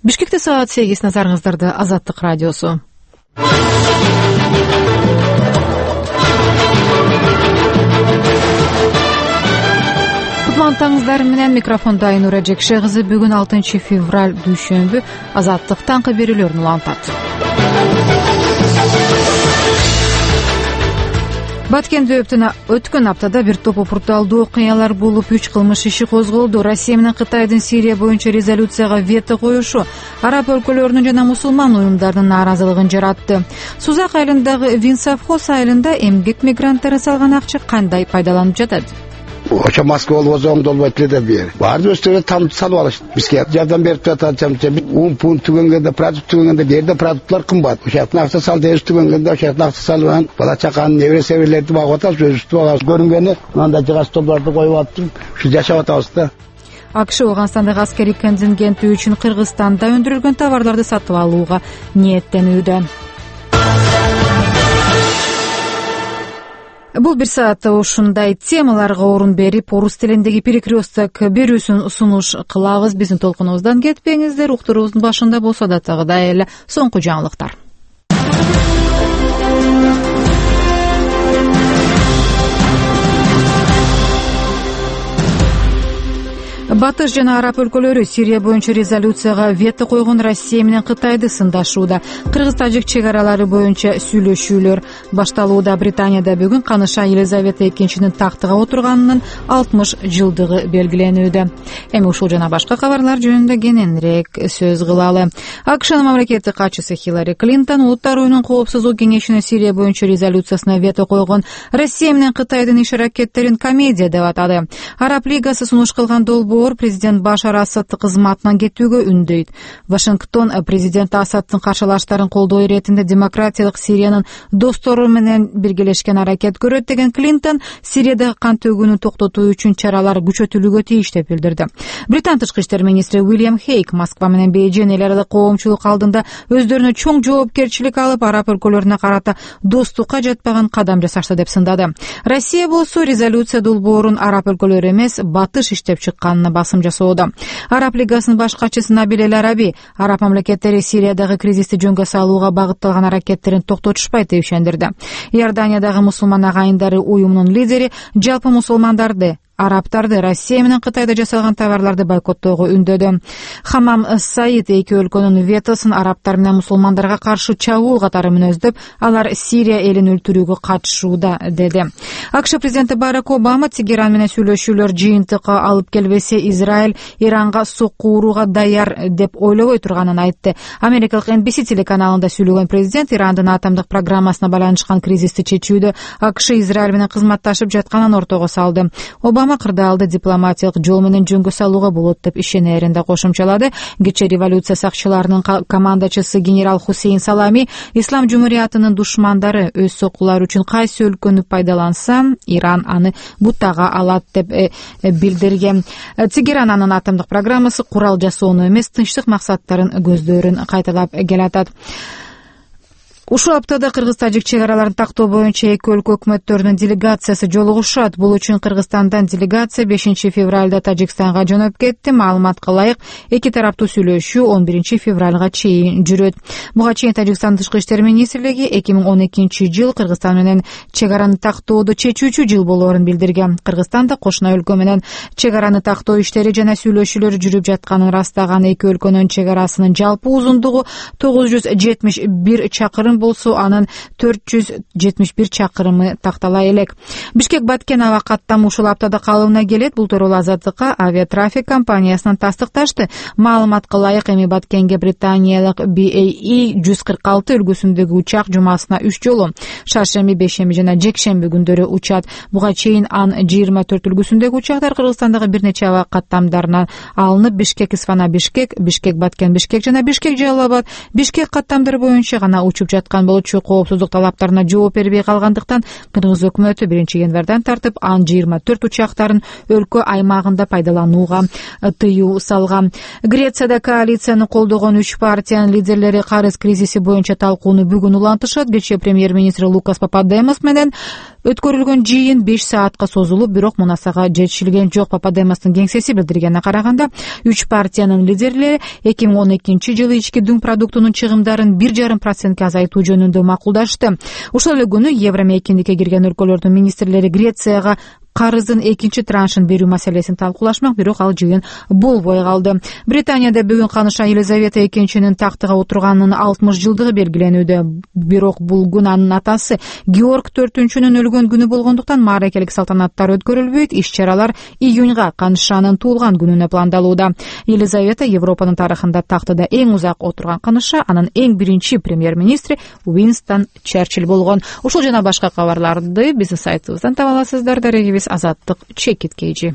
Бишкекте саат 8 назарыңыздарды Азаттык радиосу. Кутмантаңыздар менен микрофонда Айнура Жекше кызы. Бүгүн 6 февраль дүйшөмбү. Азаттык таңкы берүүлөрүн улантат. Баткенде өткөн аптада бир топ опурталдуу окуялар болуп, 3 кылмыш иши козголду. Россия менен Кытайдын Сирия боюнча резолюцияга вето коюшу араб өлкөлөрүнүн жана мусулман уюмдарынын нааразылыгын жаратты. Сузак айылындагы Винсовхоз айылында эмгек мигранттары салган акча кандай пайдаланып жатат? Oça maske olmazsa dolbatlı da bir. Vardı üstüne tam salı alıştı. Bize yardım verip tutacağım. Un pun tügengende, produkt tügengende, yerde produktlar kımbat. Uşakın hafta sal değiş tügengende, uşakın hafta salıvan. Bala çakan nevre severlerdi bağıta sözüstü bağız. Görüngeni, anda cığaz toplarda koyup attım. Şu yaşavat ağızda. АКШ Ооганстандагы аскерий контингенти үчүн Кыргызстанда өндүрүлгөн товарларды сатып алууга ниеттенүүдө. Бул бир саатта ушундай темаларга орун берип, орус тилиндеги перекресток берүүсүн сунуш кылабыз. Биздин толкунубуздан кетпеңиздер. Уктуруубуздун башында болсо да тагыдай эле соңку жаңылыктар. Батыш жана араб өлкөлөрү Сирия боюнча резолюцияга вето койгон Россия менен Кытайды сындашууда. Кыргыз-тажик чек аралары боюнча сүйлөшүүлөр башталууда. Британияда бүгүн каныша Елизавета II тактыга отурганынын 60 жылдыгы белгиленүүдө. Эми ушул жана башка кабарлар жөнүндө кененирээк сөз кылалы. АКШнын мамлекеттик катчысы Хиллари Клинтон Улуттар уюмунун коопсуздук кеңешинин Сирия боюнча резолюциясына вето койгон Россия менен Кытайдын иш-аракеттерин комедия деп атады. Араб лигасы сунуш кылган долбоор президент Башар Асадты кызматынан кетүүгө үндөйт. Вашингтон президент Асадтын каршылаштарын колдоо иретинде демократиялык Сириянын достору менен биргелешкен аракет көрөт деген Клинтон Сириядагы кан төгүүнү токтотуу үчүн чаралар күчөтүлүүгө тийиш деп билдирди. Британ тышкы иштер министри Уильям Хейк Москва менен Бейжиң эл аралык коомчулук алдында өздөрүнө чоң жоопкерчилик алып, араб өлкөлөрүнө карата достукка жатпаган кадам жасашты деп сындады. Россия болсо резолюция долбоорун араб өлкөлөрү эмес, Батыш иштеп чыкканына басым жасоодо. Араб лигасынын баш катчысы Набил Эль Араби араб мамлекеттери Сириядагы кризисти жөнгө салууга багытталган аракеттерин токтотушпайт деп ишендирди. Иорданиядагы мусулман агайындары уюмунун лидери жалпы мусулмандарды, арабтарды Россия менен Кытайда жасалган товарларды бойкоттоого үндөдү. Хамам Саид эки өлкөнүн ветосун арабтар менен мусулмандарга каршы чабуул катары мүнөздөп, алар Сирия элин өлтүрүүгө катышууда деди. АКШ президенти Барак Обама Тегеран менен сүйлөшүүлөр жыйынтыкка алып келбесе, Израиль Иранга сокку урууга даяр деп ойлобой турганын айтты. Америкалык NBC телеканалында сүйлөгөн президент Ирандын атомдук программасына байланышкан кризисти чечүүдө АКШ Израиль менен кызматташып жатканын ортого салды. Обама кырдаалды дипломатиялык жол менен жөнгө салууга болот деп ишенерин да кошумчалады. Кечээ революция сакчыларынын командачысы генерал Хусейн Салами Ислам жумуриятынын душмандары өз соккулары үчүн кайсы өлкөнү пайдаланса, Иран аны бутага алат деп билдирген. Тегеранын атомдук программасы курал жасоону эмес, тынчтык максаттарын көздөрүн кайталап келатат. Ушул аптада Кыргыз-тажик чек араларын тактоо боюнча эки өлкө өкмөттөрүнүн делегациясы жолугушат. Бул үчүн Кыргызстандан делегация 5 февралда Тажикстанга жөнөп кетти. Маалыматка ылайык, эки тараптуу сүйлөшүү 11 февралга чейин жүрөт. Буга чейин Тажикстан тышкы иштер министрлиги 2012 жыл Кыргызстан менен чек араны тактоодо чечүүчү жыл болоорун билдирген. Кыргызстанда кошуна өлкө менен чек араны тактоо иштери жана сүйлөшүүлөр жүрүп жатканын ырастаган эки өлкөнүн чек арасынын жалпы узундугу 971 чакырым болсо, анын 471 чакырымы тактала элек. Бишкек Баткен аба каттамы ушул аптада калыбына келет. Бул тууралуу Азаттыкка авиатрафик компаниясынан тастыкташты. Маалыматка ылайык, эми Баткенге британиялык BAE 146 үлгүсүндөгү учак жумасына 3 жолу шаршемби, бейшемби жана жекшемби күндөрү учат. Буга чейин ан 24 үлгүсүндөгү учактар Кыргызстандагы бир нече аба каттамдарынан алынып, Бишкек Исфана Бишкек, Бишкек Баткен Бишкек жана Бишкек Жалал Абад Бишкек каттамдары боюнча гана учуп жатат. жаткан болчу коопсуздук талаптарына жооп бербей калгандыктан кыргыз өкмөтү 1-январдан тартып Ан-24 учактарын өлкө аймагында пайдаланууга тыюу салган. Грецияда коалицияны колдогон 3 партиянын лидерлери карыз кризиси боюнча талкууну бүгүн улантышат. Кечээ премьер-министр Лукас Пападемос менен өткөрүлгөн жыйын 5 саатка созулуп, бирок мунасага жетишилген жок. Пападемостун кеңсеси билдиргенине караганда, 3 партиянын лидерлери 2012-жылы ички дүң продуктунун чыгымдарын 1,5% азайтуу жөнүндө макулдашты. Ошол эле күнү Евромейкиндикке кирген өлкөлөрдүн министрлери Грецияга карыздын экинчи траншын берүү маселесин талкуулашмак, бирок ал жыйын болбой калды. Британияда бүгүн каныша Елизавета экинчинин тактыга отурганынын 60 жылдыгы белгиленүүдө. Бирок бул күн анын атасы Георг IV-нүн өлгөн күнү болгондуктан мааракелик салтанаттар өткөрүлбөйт. Иш-чаралар июньга канышанын туулган күнүнө пландалууда. Елизавета Европанын тарыхында тактыда эң узак отурган каныша, анын эң биринчи премьер-министри Уинстон Черчилль болгон. Ушул жана башка кабарларды биздин сайтыбыздан таба аласыздар. Дарегибиз Азаттык Чекиткейжи.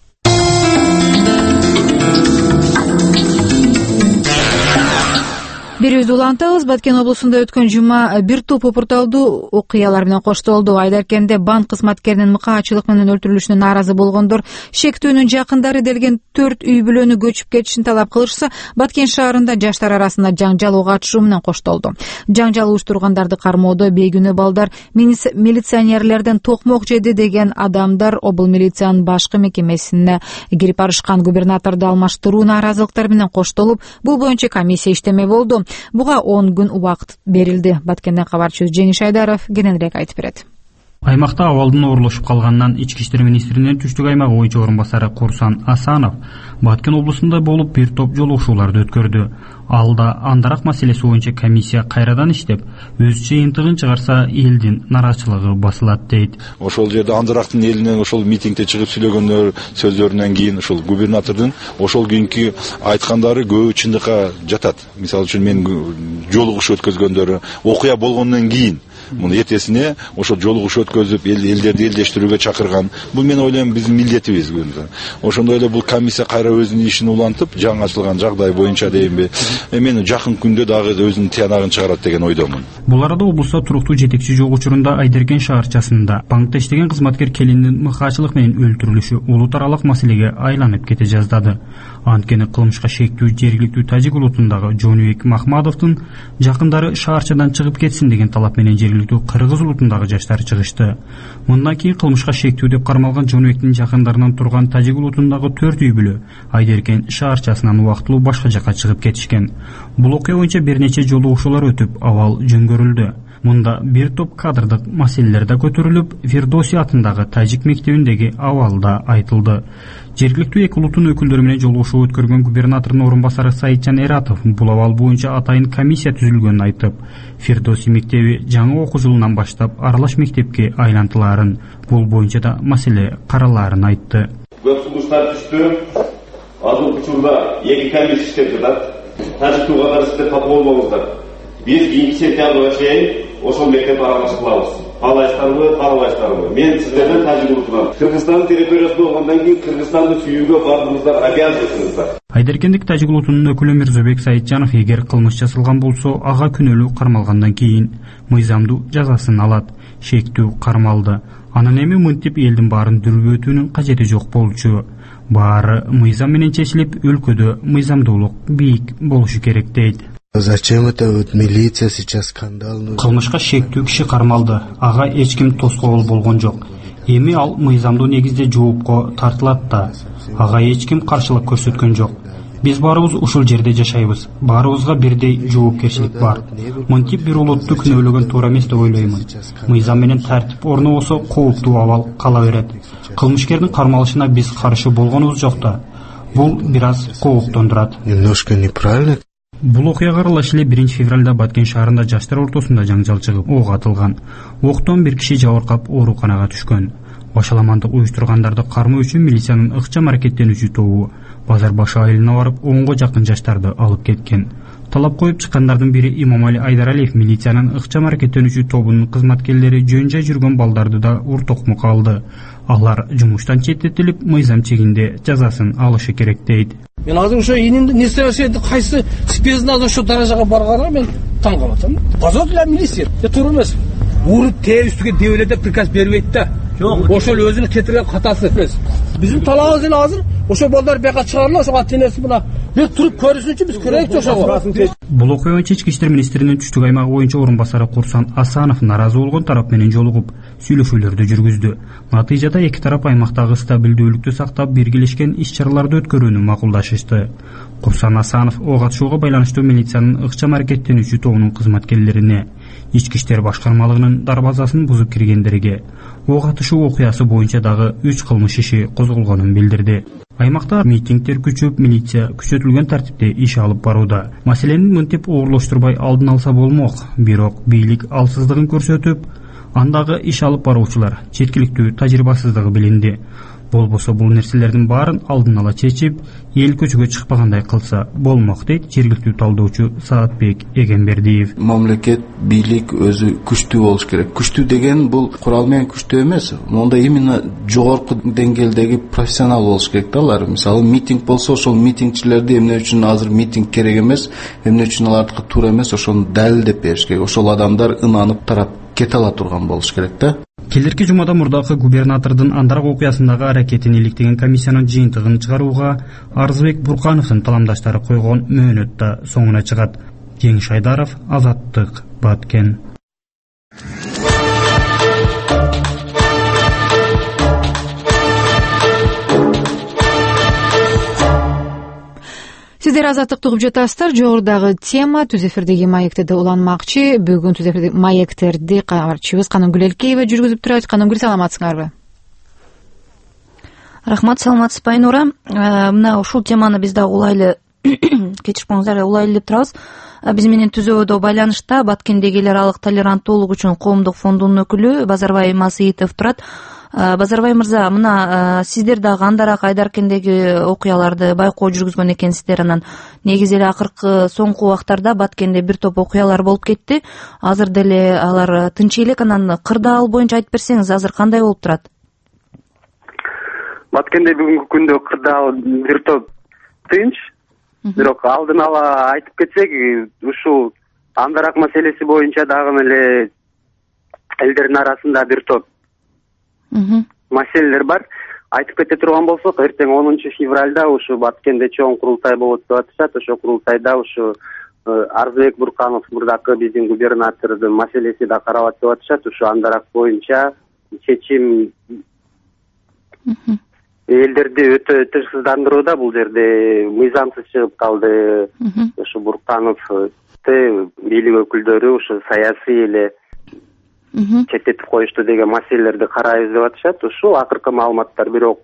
Бирибизди улантабыз. Баткен облусунда өткөн жума бир топ опурталдуу окуялар менен коштолду. Айдаркенде банк кызматкеринин мыкаачылык менен өлтүрүлүшүнө нааразы болгондор шектүүнүн жакындары делген 4 үй бүлөнү көчүп кетишин талап кылышса, Баткен шаарында жаштар арасында жаңжал ого атышуу менен коштолду. Жаңжал уюштургандарды кармоодо бейгүнөө балдар милиционерлерден токмок жеди деген адамдар обул милициянын башкы мекемесине кирип барышкан. Губернаторду алмаштыруу нааразылыктар менен коштолуп, бул боюнча комиссия иштемек болду. Буга 10 күн убакыт берилди. Баткенден кабарчыбыз Жеңиш Айдаров кененирээк айтып берет. Аймакта абалдын оорлошуп калганынан Ички иштер министринин түштүк аймагы боюнча орун басары Курсан Асанов Баткен облусунда болуп бир топ жолугушууларды өткөрдү. Алда андарак маселеси боюнча комиссия кайрадан иштеп, өз жыйынтыгын чыгарса элдин нараачылыгы басылат дейт. Ошол жерде андарактын элинен ошол митингде чыгып сүйлөгөндөр сөздөрүнөн кийин ошол губернатордун ошол күнкү айткандары көбү чындыкка жатат. Мисалы үчүн мен жолугуш өткөзгөндөрү окуя болгондон кийин муну эртесине ошол жолугуш өткөзүп элдерди элдештирүүгө чакырган. Бул мен ойлойм биздин милдетибиз. Ошондой эле бул комиссия кайра өзүнүн ишин улантып, жаңы ачылган жагдай боюнча дейинби, мен жакын күндө дагы өзүнүн тыянагын чыгарат деген ойдомун. Бул арада облуста туруктуу жетекчи жок учурунда Айдаркен шаарчасында банкта иштеген кызматкер келиндин мыкаачылык менен өлтүрүлүшү улут аралык маселеге айланып кете жаздады. Анткени кылмышка шектүү жергиликтүү тажик улутундагы Жонубек Махмадовдун жакындары шаарчадан чыгып кетсин деген талап менен жергиликтүү кыргыз улутундагы жаштар чыгышты. Мындан кийин кылмышка шектүү деп кармалган Жонубектин жакындарынан турган тажик улутундагы 4 үй бүлө Айдаркен шаарчасынан убактылуу башка жакка чыгып кетишкен. Бул окуя боюнча бир нече жолугушуулар өтүп, абал жөнгөрүлдү. Мында бир топ кадрдык маселелер да көтөрүлүп, Фирдоси атындагы тажик мектебиндеги абал да айтылды. Жергиликтүү эки улуттун өкүлдөрү менен жолугушуу өткөргөн губернатордун орун басары Саитжан Эратов бул абал боюнча атайын комиссия түзүлгөнүн айтып, Фирдоси мектеби жаңы окуу жылынан баштап аралаш мектепке айлантылаарын, бул боюнча да маселе каралаарын айтты. Көп сунуштар түштү. Азыр учурда эки комиссия иштеп жатат. Тажиктууга каршы капа болбоңуздар. Биз 2 сентябрга чейин ошол мектепти аралаш кылабыз. Каалайсыздарбы? Мен сиздерден тажик улутунан Кыргызстандын территориясында болгондон кийин Кыргызстанды сүйүүгө бардыгыңыздар обязансыздар. Айдаркендик тажик улутунун өкүлү Мирзобек Саитжанов эгер кылмыш жасалган болсо, ага күнөөлүү кармалгандан кийин мыйзамдуу жазасын алат. Шектүү кармалды. Анан эми мынтип элдин баарын дүрбөтүүнүн кажети жок болчу. Баары мыйзам менен чечилип, өлкөдө мыйзамдуулук бийик болушу керек дейт. Зачем это вот милиция сейчас скандал? Кылмышка шектүү киши кармалды. Ага эч ким тоскоол болгон жок. Эми ал мыйзамдуу негизде жоопко тартылат да. Ага эч ким каршылык көрсөткөн жок. Биз баарыбыз ушул жерде жашайбыз. Баарыбызга бирдей жоопкерчилик бар. Мынтип бир улутту күнөөлөгөн туура эмес деп ойлоймун. Мыйзам менен тартип орнобосо кооптуу абал кала берет. Кылмышкердин кармалышына биз каршы болгонубуз жок да. Бул бир аз кооптондурат. Немножко неправильно. Бул окуяга аралаш эле 1-февралда Баткен шаарында жаштар ортосунда жаңжал чыгып, ок атылган. Октон бир киши жабыркап ооруканага түшкөн. Башаламандык уюштургандарды кармоо үчүн милициянын ыкчам аракеттенүүчү тобу базар башы айылына барып 10го жакын жаштарды алып кеткен. Талап коюп чыккандардын бири Имамали Айдаралиев милициянын ыкчам аракеттенүүчү тобунун кызматкерлери жөн-жай жүргөн балдарды да уртокмукка алды. Алар жумуштан четтетилип, мыйзам чегинде жазасын алышы керек дейт. Мен азыр ошо инимди не істеп кайсы спецназ ошо даражага барганга мен таң калып атам. Базар для милиция. Туура эмес. Уруп тебиздиге деп эле деп приказ бербейт да. Жок, ошол өзүнүн кетирген катасы эмес. Биздин талабыбыз эле азыр ошо балдар бияка чыгарылып, ошо ата-энеси мына бир туруп көрүшүнчү биз көрөйүкчү ошого. Бул окуя боюнча Ички иштер министринин түштүк аймагы боюнча орун басары Курсан Асанов наразы болгон тарап менен жолугуп сүйлөшүүлөрдү жүргүздү. Натыйжада эки тарап аймактагы стабилдүүлүктү сактап биргелешкен иш-чараларды өткөрүүнү макулдашышты. Курсан Асанов ого катышууга байланыштуу милициянын ыкчам аракеттенүүчү тобунун кызматкерлерине, Ички иштер башкармалыгынын дарбазасын бузуп киргендерге, ого катышуу окуясы боюнча дагы 3 кылмыш иши козголгонун билдирди. Аймакта митингдер күчөп, милиция күчөтүлгөн тартипте иш алып барууда. Маселени мынтип оорлоштурбай алдын алса болмок, бирок бийлик алсыздыгын көрсөтүп, андагы иш алып баруучулар четкиликтүү тажрыйбасыздыгы билинди. Болбосо бул нерселердин баарын алдын ала чечип, эл көчөгө чыкпагандай кылса болмок дейт жергиликтүү талдоочу Саатбек Эгембердиев. Мамлекет, бийлик өзү күчтүү болуш керек. Күчтүү деген бул курал менен күчтүү эмес. Монда именно жогорку деңгээлдеги профессионал болуш керек да алар. Мисалы митинг болсо, ошол митингчилерди эмне үчүн азыр митинг керек эмес, эмне үчүн алардыкы туура эмес, ошону далилдеп бериш керек. Ошол адамдар ынанып тарап кете ала турган болуш керек да. Келерки жумада мурдакы губернатордун Андарак окуясындагы аракетин иликтеген комиссиянын жыйынтыгын чыгарууга Арзыбек Буркановдун таламдаштары койгон мөөнөт да соңуна чыгат. Жеңиш Айдаров, Азаттык, Баткен. Сиздер Азаттыкты угуп жатасыздар. Жогорудагы тема түз эфирдеги маектерде уланмакчы. Бүгүн түз эфирдеги маектерди кабарчыбыз Канымгүл Элкеева жүргүзүп турат. Канымгүл, саламатсыңарбы? Рахмат, саламатсызбы Айнура. Мына ушул теманы биз да улайлы кечирип коюңуздар, улайлы деп турабыз. Биз менен түзөөдө байланышта Баткендеги эл аралык толеранттуулук үчүн коомдук фондунун өкүлү Базарбай Масыитов турат. Базарбай мырза, мына сиздер дагы Андарак Айдаркендеги окуяларды байкоо жүргүзгөн экенсиздер. Анан негизи эле акыркы соңку убактарда Баткенде бир топ окуялар болуп кетти. Азыр деле алар тынч элек. Анан кырдаал боюнча айтып берсеңиз, азыр кандай болуп турат? Баткенде бүгүнкү күндө кырдаал бир топ тынч. Бирок алдын ала айтып кетсек, ушул Андарак маселеси боюнча дагы эле элдердин арасында бир топ маселелер бар. Айтып кете турган болсок, эртең 10 февралда ушу Баткенде чоң курултай болот деп атышат. Ошо курултайда ушу Арзыбек Бурканов мурдакы биздин губернатордун маселеси да каралат деп атышат. Ушу Андарак боюнча чечим элдерди өтө тынчсыздандырууда. Бул жерде мыйзамсыз чыгып калды. Ушу Бурканов бийлик өкүлдөрү ушу саясий эле четтетип коюшту деген маселелерди карайбыз деп атышат. Ушул акыркы маалыматтар. Бирок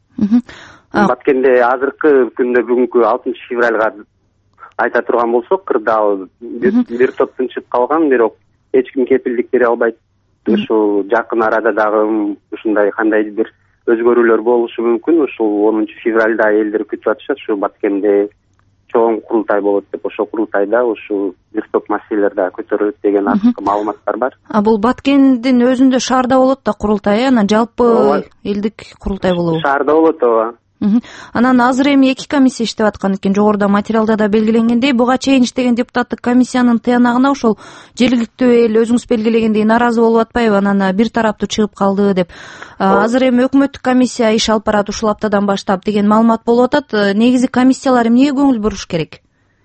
Баткенде азыркы күндө бүгүнкү 6 февралга айта турган болсок, кырдаал бир топ тынчып калган, бирок эч ким кепилдик бере албайт. Ушул жакын арада дагы ушундай кандайдыр бир өзгөрүүлөр болушу мүмкүн. Ушул 10 февралда элдер күтүп атышат. Ушу Баткенде чоң курултай болот деп, ошол курултайда ушул бир топ маселелер да көтөрүлөт деген акыркы маалыматтар бар. Бул Баткендин өзүндө шаарда болот да курултай, анан жалпы элдик курултай болобу? Шаарда болот, ооба. Анан азыр эми 2 комиссия иштеп аткан экен. Жогоруда материалда да белгиленгендей, буга чейин иштеген депутаттык комиссиянын тыянагына ошол жергиликтүү эл өзүңүз белгилегендей наразы болуп атпайбы? Анан бир тараптуу чыгып калды деп. Азыр эми өкмөттүк комиссия иш алып барат ушул аптадан баштап деген маалымат болуп атат. Негизи комиссиялар эмнеге көңүл буруш керек?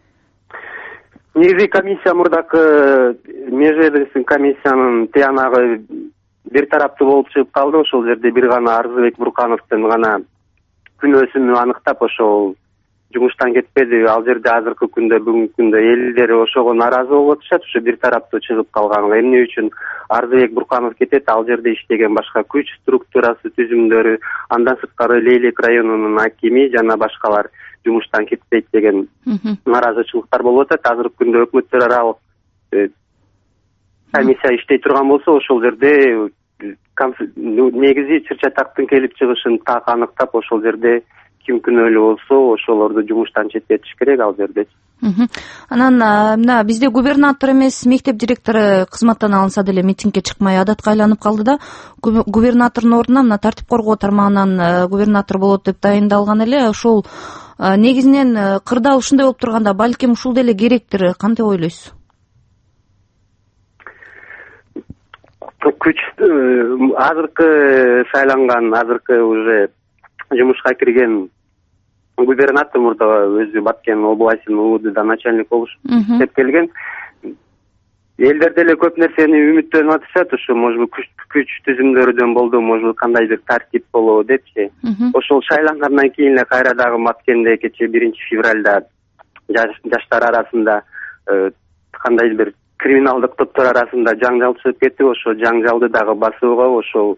Негизи комиссия мурдакы межведомственный комиссиянын тыянагы бир тараптуу болуп чыгып калды. Ошол жерде бир гана Арзыбек Буркановдун гана күнөөсүн аныктап ошол жумуштан кетпеди. Ал жерде азыркы күндө, бүгүнкү күндө элдер ошого наразы болуп атышат. Ушу бир тараптуу чыгып калган. Эмне үчүн Арзыбек Бурканов кетет? Ал жерде иштеген башка күч структурасы, түзүмдөрү, андан сырткары Лейлек районунун акими жана башкалар жумуштан кетпейт деген наразычылыктар болуп атат. Азыркы күндө өкмөттөр аралык комиссия иштей турган болсо, ошол жерде негизи чыр-чатактын келип чыгышын так аныктап, ошол жерде ким күнөөлүү болсо ошолорду жумуштан четтетиш керек ал жерде. Анан мына бизде губернатор эмес, мектеп директору кызматтан алынса деле митингге чыкмай адатка айланып калды да. Губернатордун ордуна мына тартип коргоо тармагынан губернатор болот деп дайындалган эле. Ошол негизинен кырдаал ушундай болуп турганда балким ушул деле керектир. Кантип ойлойсуз? күч азыркы шайланган, азыркы уже жумушка кирген губернатор мурда өзү Баткен областынын УВДда начальник болуш деп келген. Элдер деле көп нерсени үмүттөнүп атышат, ушу может күч түзүмдөрүдөн болду, может кандайдыр тартип болобу депчи. Ошол шайлангандан кийин эле кайра дагы Баткенде кечээ 1 февралда жаштар арасында кандайдыр криминалдык топтор арасында жаңжал чыгып кетти. Ошол жаңжалды дагы басууга ошол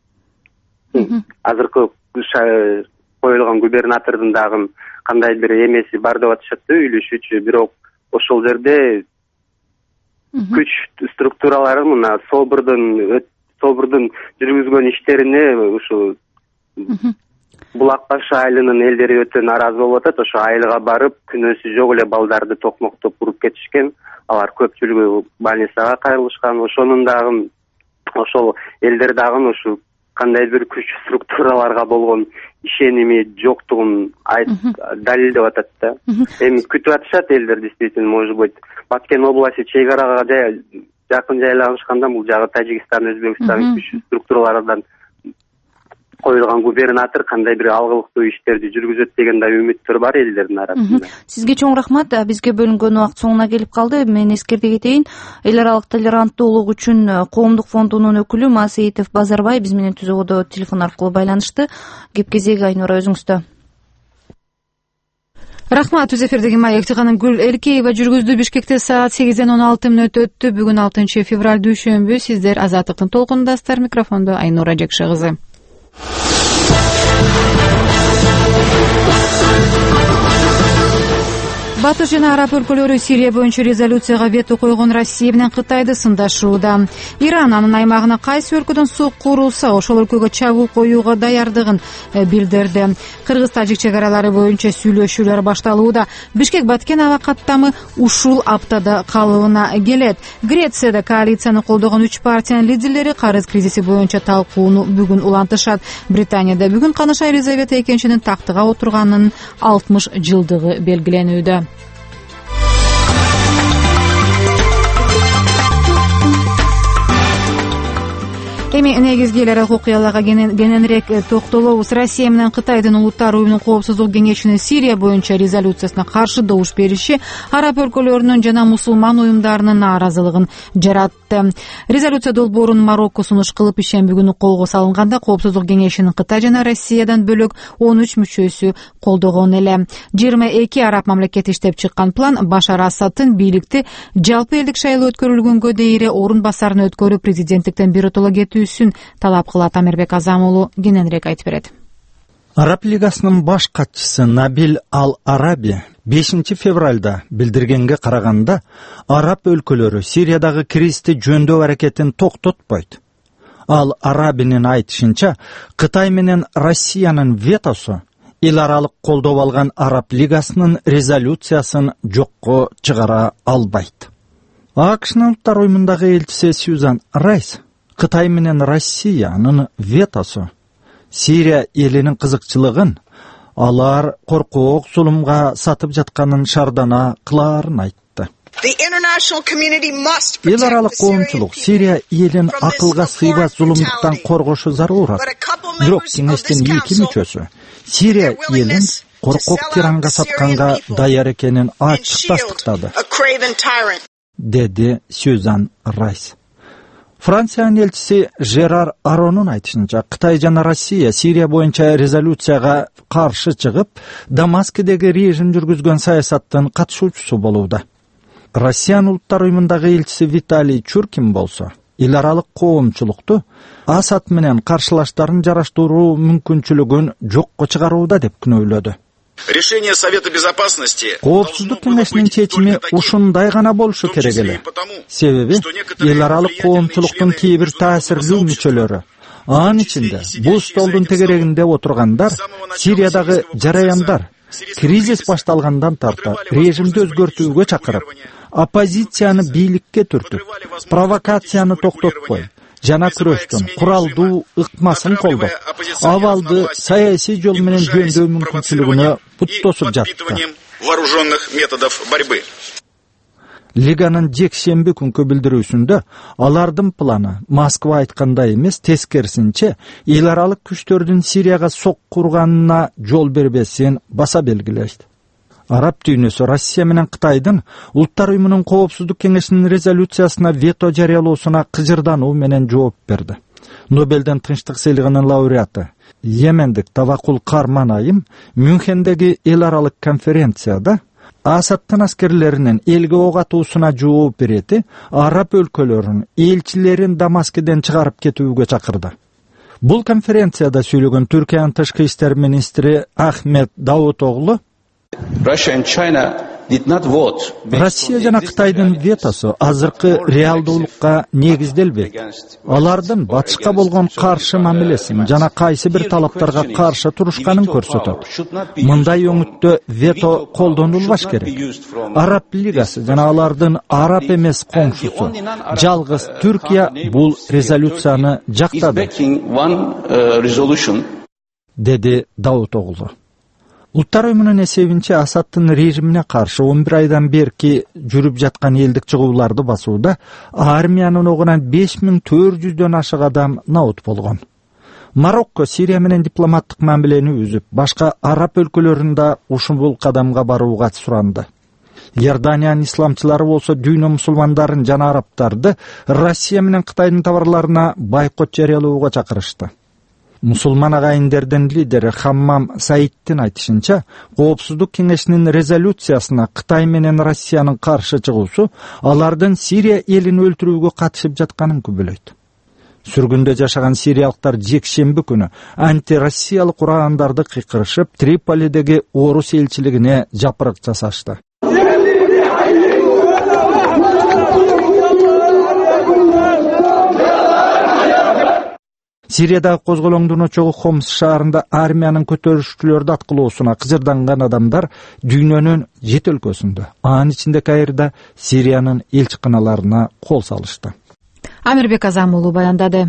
азыркы коюлган губернатордун дагы кандайдыр эмеси бар деп атышат, үйлүшүүчү. Бирок ошол жерде күч структуралары мына Собордун жүргүзгөн иштерине ушу Булак Башы айылынын элдери өтө нааразы болуп атат. Ошо айылга барып, күнөөсү жок эле балдарды токмоктоп уруп кетишкен. Алар көпчүлүгү больницага кайрылышкан. Ошонун дагы ошол элдер дагы ушу кандайдыр күч структураларга болгон ишеними жоктугун далилдеп атат да. Эми күтүп атышат элдер, действительно, может быть, Баткен области чек арага жакын жайлашканда бул жагы Тажикстан, Өзбекстан күч структураларынан коюлган губернатор кандай бир алгылыктуу иштерди жүргүзөт деген да үмүттөр бар элдердин арасында. Сизге чоң рахмат. Бизге бөлүнгөн убакыт соңуна келип калды. Мен эскерте кетейин. Эл аралык толеранттуулук үчүн коомдук фондунун өкүлү Масеитов Базарбай биз менен түзүүдө телефон аркылуу байланышты. Кеп кезеги Айнура өзүңүздө. Рахмат. Өз эфирдеги Маек Тыганын Гүл Эркеева жүргүздү. Бишкекте саат 8:16 өттү. Бүгүн 6 февраль дүйшөмбү. Сиздер Азаттыктын толкунундасыздар. Микрофондо Айнура Жекши кызы. Батыш жана Араб өлкөлөрү Сирия боюнча резолюцияга вето койгон Россия менен Кытайды сындашууда. Иран анын аймагына кайсы өлкөдөн сокку урулса, ошол өлкөгө чабуул коюуга даярдыгын билдирди. Кыргыз-тажик чек аралары боюнча сүйлөшүүлөр башталууда. Бишкек Баткен аба каттамы ушул аптада калыбына келет. Грецияда коалицияны колдогон 3 партиянын лидерлери карыз кризиси боюнча талкууну бүгүн улантышат. Британияда бүгүн каныша Елизавета экинчинин тактыга отурганынын 60 жылдыгы белгиленүүдө. Эми негизги эл аралык окуяларга кененирээк токтолобуз. Россия менен Кытайдын улуттар уюмунун коопсуздук кеңешинин Сирия боюнча резолюциясына каршы добуш бериши араб өлкөлөрүнүн жана мусулман уюмдарынын нааразылыгын жаратты. Резолюция долбоорун Марокко сунуш кылып ишемби күнү колго салынганда коопсуздук кеңешинин Кытай жана Россиядан бөлөк 13 мүчөсү колдогон эле. 22 араб мамлекети иштеп чыккан план Башар Асадтын бийликти жалпы элдик шайлоо өткөрүлгөнгө дейре орун басарын өткөрүп президенттиктен биротоло кетүү талап кылат. Амирбек Азамулу кененирээк айтып берет. Араб лигасынын баш катчысы Набил Ал-Араби 5 февралда билдиргенге караганда, араб өлкөлөрү Сириядагы кризисти жөндөө аракетин токтотпойт. Ал-Арабинин айтышынча, Кытай менен Россиянын ветосу эл аралык колдоп алган Араб лигасынын резолюциясын жокко чыгара албайт. АКШнын улуттар уюмундагы элчиси Сьюзан Райс Кытай менен Россиянын ветосу Сирия элинин кызыкчылыгын, алар коркоок зулумга сатып жатканын шардана кылаарын айтты. Эл аралык коомчулук Сирия элин акылга сыйбас зулумдуктан коргошу зарурат. Бирок кеңештин 2 мүчөсү Сирия элин коркок тиранга сатканга даяр экенин ачык тастыктады, деди Сьюзан Райс. Франциянын элчиси Жерар Аронун айтышынча, Кытай жана Россия Сирия боюнча резолюцияга каршы чыгып, Дамаскидеги режим жүргүзгөн саясаттын катышуучусу болууда. Россиянын улуттар уюмундагы элчиси Виталий Чуркин болсо, эл аралык коомчулукту Асад менен каршылаштарын жараштыруу мүмкүнчүлүгүн жокко чыгарууда деп күнөөлөдү. Решение Совета Безопасности Коопсуздук кеңешинин чечими ушундай гана болушу керек эле. Себеби эл аралык коомчулуктун кээ бир таасирлүү мүчөлөрү, анын ичинде бул столдун тегерегинде отургандар, Сириядагы жараяндар кризис башталгандан тарта режимди өзгөртүүгө чакырып, оппозицияны бийликке түртүп, провокацияны токтотпой, жана күрөштүн куралдуу ыкмасын колдоп, абалды саясий жол менен жөндөө мүмкүнчүлүгүнө бут тосуп жатты. Лиганын жекшемби күнкү билдирүүсүндө алардын планы Москва айткандай эмес, тескерисинче эл аралык күчтөрдүн Сирияга соккурганына жол бербесин баса белгилешти. Араб дүйнөсү Россия менен Кытайдын Улуттар уюмунун Коопсуздук кеңешинин резолюциясына вето жарыялоосуна кыжырдануу менен жооп берди. Нобелдин тынчтык сыйлыгынын лауреаты Йемендик Тавакул Карманайым Мюнхендеги эл аралык конференцияда Асадтын аскерлеринин элге ок атуусуна жооп берети араб өлкөлөрүнүн элчилерин Дамаскеден чыгарып кетүүгө чакырды. Бул конференцияда сүйлөгөн Түркиянын тышкы иштер министри Ахмед Давутоглу Россия жана Кытайдын ветосу азыркы реалдуулукка негизделбейт. Алардын батышка болгон каршы мамилесин жана кайсы бир талаптарга каршы турушканын көрсөтөт. Мындай өңүттө вето колдонулбаш керек. Араб лигасы жана алардын араб эмес коңшусу жалгыз Түркия бул резолюцияны жактады, деди Давутоглу. Улуттар уюмунун эсебинче Асадтын режимине каршы 11 айдан берки жүрүп жаткан элдик чыгууларды басууда армиянын огунан 5400дөн ашык адам наут болгон. Марокко Сирия менен дипломаттык мамилени үзүп, башка араб өлкөлөрүндө ушул кадамга барууга суранды. Иорданиянын исламчылары болсо дүйнө мусулмандарын жана арабтарды Россия менен Кытайдын товарларына бойкот жарыялоого чакырышты. Мусулман агайындердин лидери Хаммам Саидтин айтышынча, Коопсуздук кеңешинин резолюциясына Кытай менен Россиянын каршы чыгуусу алардын Сирия элин өлтүрүүгө катышып жатканын күбөлөйт. Сүргүндө жашаган сириялыктар жекшемби күнү антироссиялык урандарды кыйкырышып, Триполидеги орус элчилигине жапырык жасашты. Сириядагы козголоңдун очогу Хомс шаарында армиянын көтөрүшчүлөрдү аткылоосуна кыжырданган адамдар дүйнөнүн 7 өлкөсүндө, анын ичинде Каирде Сириянын элчиканаларына кол салышты. Амирбек Азамулу баяндады.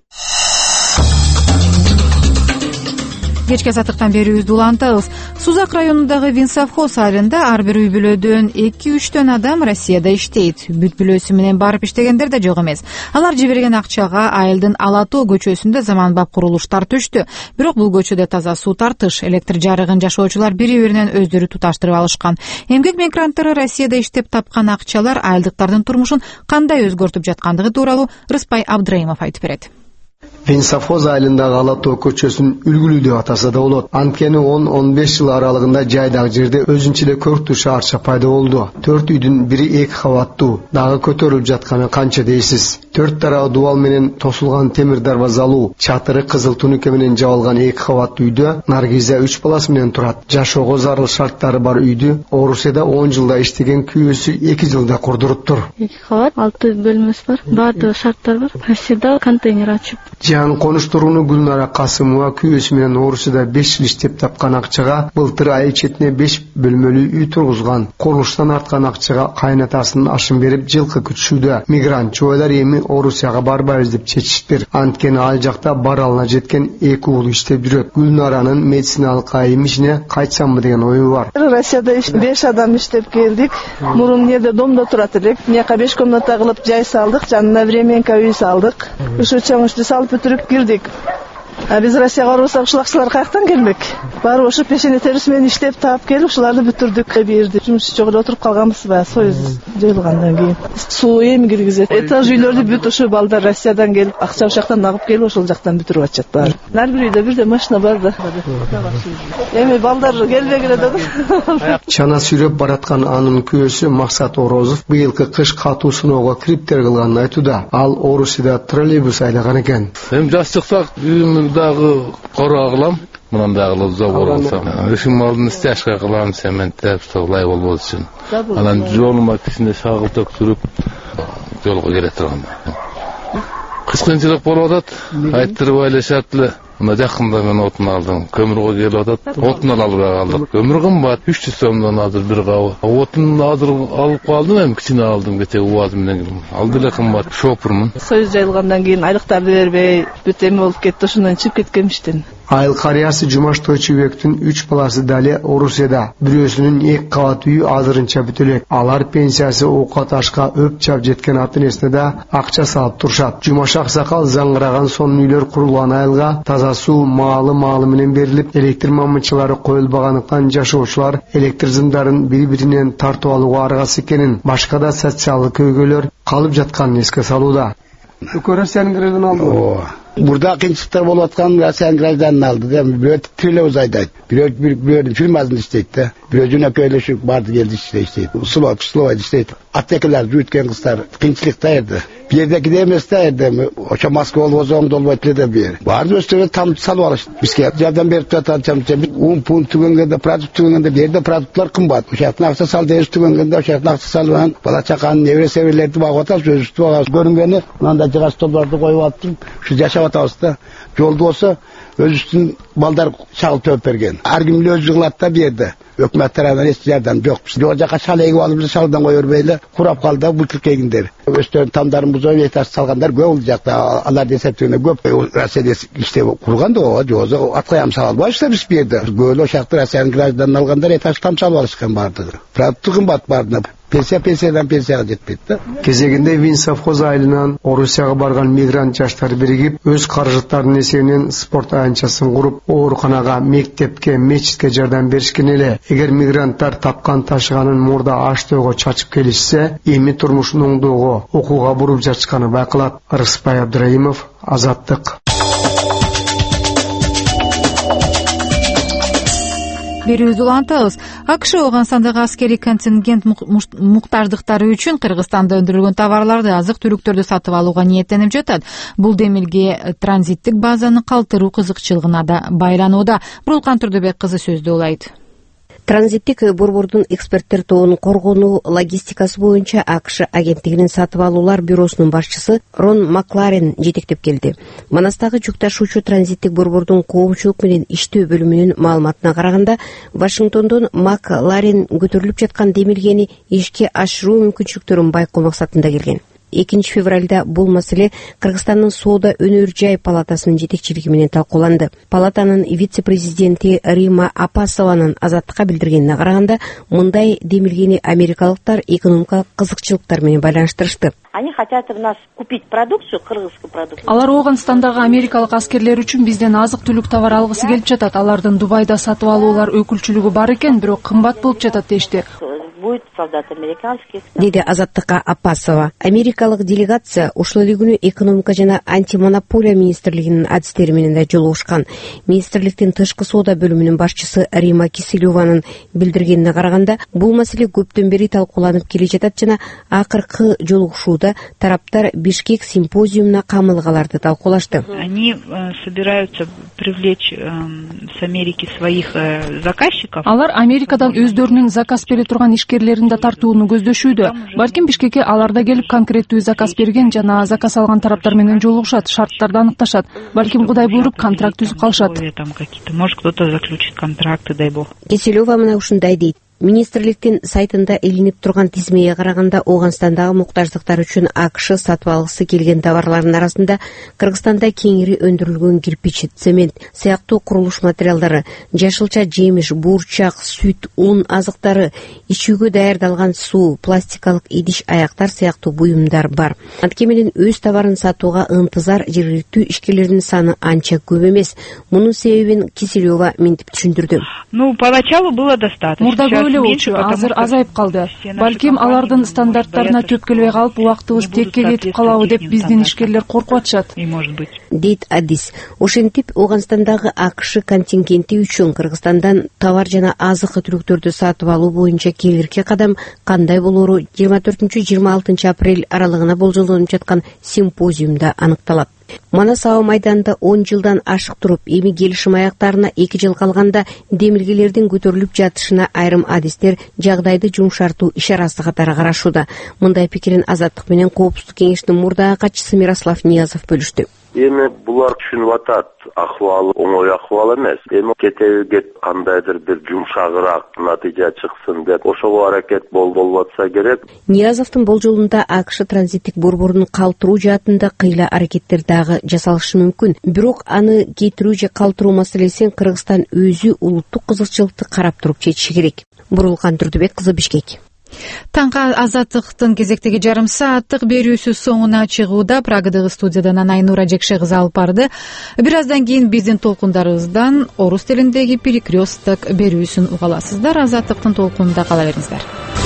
Кечки сатыктан берүүбүздү улантабыз. Сузак районундагы Винсовхоз айылында ар бир үй бүлөдөн 2-3 адам Россияда иштейт. Бүт бүлөсү менен барып иштегендер да жок эмес. Алар жиберген акчага айылдын Алатоо көчөсүндө заманбап курулуштар түштү. Бирок бул көчөдө таза суу тартыш, электр жарыгын жашоочулар бири-биринен өздөрү туташтырып алышкан. Эмгек мигранттары Россияда иштеп тапкан акчалар айылдыктардын турмушун кандай өзгөртүп жаткандыгы тууралуу Рыспай Абдрайымов айтып берет. Винсовхоз айылындагы Алатоо көчөсүн үлгүлүү деп атаса да болот. Анткени 10-15 жыл аралыгында жайдагы жерде өзүнчө эле көктүү шаарча пайда болду. 4 үйдүн бири 2 кабаттуу, дагы көтөрүлүп жатканы канча дейсиз. 4 тарабы дубал менен тосулган темир дарбазалуу, чатыры кызыл тунике менен жабылган 2 кабаттуу үйдө Наргиза 3 баласы менен турат. Жашоого зарыл шарттары бар үйдү Орусияда 10 жылда иштеген күйөөсү 2 жылда курдуруптур. 2 кабат, 6 бөлмөсү бар. Баардыгы шарттар бар. Россияда контейнер ачып. Жан конуштурууну Гүлнара Касымова күйөөсү менен Орусияда 5 жыл иштеп тапкан акчага былтыр айыл четине 5 бөлмөлүү үй тургузган. Курулуштан арткан акчага кайнатасынын ашын берип жылкы күтүшүүдө. Мигрант чойлар эми Орусияга барбайбыз деп чечиштир. Анткени ал жакта баралына жеткен 2 уул иштеп жүрөт. Гүлнаранын медициналык айым ишине кайтсамбы деген ою бар. Россияда 5 адам иштеп келдик. Мурун жерде домдо турат элек. Мияка 5 комната кылып жай салдык, жанына временка үй салдык. Ушу чоңушту салып бүтүрүп кирдик. Биз Россияга барсак ушул акчалар каяктан келмек? Барып ошо пешене терис менен иштеп таап келип ушуларды бүтүрдүк. Бирди жумуш жок эле отуруп калганбыз ба, союз жойулгандан кийин. Суу эми киргизет. Этаж үйлөрдү бүт ушу балдар Россиядан келип, акча жактан агып келип ошол жактан бүтүрүп атышат баары. Ар бир үйдө бирден машина бар да. Эми балдар келбегиле да. Чана сүйрөп бараткан анын күйөөсү Максат Орозов быйылкы кыш катуу сыноого криптер кылганын айтууда. Ал Орусияда троллейбус айлаган экен. Эми жаз чыксак дагы кора кылам, мындан дагы зобор болсом. Ишим алдын стяжка кылам, цементтеп, лай болбош үчүн. Анан жолума кичине шагыл төктүрүп, жолго келе тургам. Кыскынчылык болуп атат, айттырып айлашат эле. Мына жакында мен отун алдым, көмүргө келип атат. Отун албай калдык. Көмүр кымбат, 300 сомдон азыр бир кабы. Отун азыр алып калдым, эми кичине алдым, кече УАЗ менен. Ал деле кымбат, шопурмун. Союз жайылгандан кийин айлыктарды бербей, бүт эми болуп кетти, ошондон чыгып кеткем иштен. Айыл карыясы Жумаш Тойчубектин 3 баласы дали Орусияда. Бирөөсүнүн 2 кабат үйү азырынча бүтөлөк. Алар пенсиясы оокат ашка өп чап жеткен ата-энесине да акча салып турушат. Жумаш аксакал заңгыраган сонун үйлөр курулган айылга таза суу маалы менен берилип, электр мамычылары коюлбагандыктан жашоочулар электр зымдарын бири-биринен тартып алууга аргасы экенин, башка да социалдык көйгөйлөр калып жатканын эске салууда. Россиянын гражданын алды. Burada kıyınçlıklar bol atkan Rusya'nın gражданын aldı. Biri tüyle uzaydı. Biri firmasını isteydi. Biri cüne köyle şu vardı geldi isteydi. Slova'ydı isteydi. Attekiler büyütken kızlar kıyınçlıktaydı. Bir yerde gidemezdi. Oça Moskva olvazağım dolu etledi bir yer. Vardı üstüne tam salı alıştı. Biz ki yerden beri tutarcam. Un pun tügengende, produkt tügengende bir yerde produktlar kımbat. Uşakın aksa sal değiş tügengende, uşakın aksa salvan. Bala çakanın nevre severlerdi bağıta sözüstü bağıta. Görüngeni, ondan cıgaz toplarda koyu attım. Şu yaşavat ağızda. Yolda olsa öz üstün baldar çağıl töp bergen. Argümlü öz yığılatta bir yerde. Hükümet tarafından hiç yerden yokmuş. Yolcaka şalayı alıp şaldan koyuyor böyle. Kurap kaldı bu Türkiye gider. Östörün tamdarın buzağı yetersiz salganlar göğe olacaktı. Allah deseptüğüne göp. Rasya'da işte kurgan da o. Yoza atkayam salal başta biz bir yerde. Böyle o şaktır Rasya'nın gражданын alganlar yetersiz tam salva alışkan vardı. Pratikın bat vardı. Pensiyadan pensiyaya жетпейді. Кезегинде Вин совхоз айылынан Орусияга барган мигрант жаштар биригип, өз каражаттарынын эсебинен спорт аянтчасын куруп, ооруканага, мектепке, мечитке жардам беришкен эле. Эгер мигранттар тапкан ташыганын мурда аш-төөгө чачып келишсе, эми турмушун оңдоого, окууга буруп жатышканы байкалат. Рыспай Абдраимов, Азаттык. Берүүбүздү улантабыз. АКШ Ооганстандагы аскерий контингент муктаждыктары үчүн Кыргызстанда өндүрүлгөн товарларды, азык-түлүктөрдү сатып алууга ниеттенип жатат. Бул демилге транзиттик базаны калтыруу кызыкчылыгына да байланууда. Бурулкан Турдубек кызы сөздү улайт. Транзиттик борбордун эксперттер тобунун коргонуу логистикасы боюнча АКШ агенттигинин сатып алуулар бюросунун башчысы Рон Макларен жетектеп келди. Манастагы жүк ташуучу транзиттик борбордун коомчулук менен иштөө бөлүмүнүн маалыматына караганда, Вашингтондон Макларен көтөрүлүп жаткан демилгени ишке ашыруу мүмкүнчүлүктөрүн байкоо максатында келген. 2 февралда бул маселе Кыргызстандын соода өнөр жай палатасынын жетекчилиги менен талкууланды. Палатанын вице-президенти Рима Апасованын Азаттыкка билдиргенине караганда, мындай демилгени америкалыктар экономикалык кызыкчылыктар менен байланыштырышты. Они хотят в нас купить продукцию, кыргызскую продукцию. Алар Ооганстандагы америкалык аскерлер үчүн бизден азык-түлүк товар алгысы келип жатат. Алардын Дубайда сатып алуулар өкүлчүлүгү бар экен, бирок кымбат болуп жатат дешти. Будет солдат американских. Деди Азаттыкка Апасова. Америкалык делегация ушул эле күнү экономика жана антимонополия министрлигинин адистери менен да жолугушкан. Министрликтин тышкы соода бөлүмүнүн башчысы Рима Киселеванын билдиргенине караганда, бул маселе көптөн бери талкууланып келе жатат жана акыркы жолугушууда тараптар Бишкек симпозиумуна камылгаларды талкуулашты. Они собираются привлечь с Америки своих заказчиков. Алар Америкадан өздөрүнүн заказ бере турган ишкерлерин да тартууну көздөшүүдө. Балким Бишкекке аларда келип конкреттүү заказ берген жана заказ алган тараптар менен жолугушат, шарттарды аныкташат. Балким Кудай буйруп контракт түзүп калышат. Может, кто-то заключит контракты, дай бог. Киселева мына ушундай дейт. Министрликтин сайтында илинип турган тизмеге караганда, Ооганстандагы муктаждыктар үчүн АКШ сатып алгысы келген товарлардын арасында Кыргызстанда кеңири өндүрүлгөн кирпич, цемент сыяктуу курулуш материалдары, жашылча жемиш, буурчак, сүт, ун азыктары, ичүүгө даярдалган суу, пластикалык идиш аяктар сыяктуу буюмдар бар. Анткени менен өз товарын сатууга ынтызар жергиликтүү ишкерлердин саны анча көп эмес. Мунун себебин Киселева мынтип түшүндүрдү. Поначалу было достаточно. Азыр азайып калды. Балким алардын стандарттарына төп келбей калып, убактыбыз текке кетип калабы деп биздин ишкерлер коркуп атышат. Дейт Адис. Ошентип Ооганстандагы АКШ контингенти үчүн Кыргызстандан товар жана азык-түлүктөрдү сатып алуу боюнча келирки кадам кандай болоору 24-26 апрель аралыгына болжолдонуп жаткан симпозиумда аныкталат. Манас аба майданында 10 жылдан ашык туруп, эми келишим аяктарына 2 жыл калганда демилгелердин көтөрүлүп жатышына айрым адистер жагдайды жумшартуу ишарасы катары карашууда. Мындай пикирин Азаттык менен Коопсуздук кеңешинин мурдагы катчысы Мирослав Ниязов бөлүштү. Эми булар түшүнүп атат, акыбалы оңой акыбал эмес. Эми кетеби кандайдыр бир жумшагыраак натыйжа чыксын деп ошого аракет болуп атса керек. Ниязовдун болжолунда АКШ транзиттик борборун калтыруу жаатында кыйла аракеттер дагы жасалышы мүмкүн. Бирок аны кетирүү же калтыруу маселесин Кыргызстан өзү улуттук кызыкчылыкты карап туруп чечиши керек. Бурулган Турдубек кызы, Бишкек. Таңка Азаттыктын кезектеги жарым сааттык берүүсү соңуна чыгууда. Прагадагы студиядан Айнура Жекше кызы алып барды. Бир аздан кийин биздин толкундарыбыздан орус тилиндеги перекресток берүүсүн уга аласыздар. Азаттыктын толкунунда кала бериңиздер.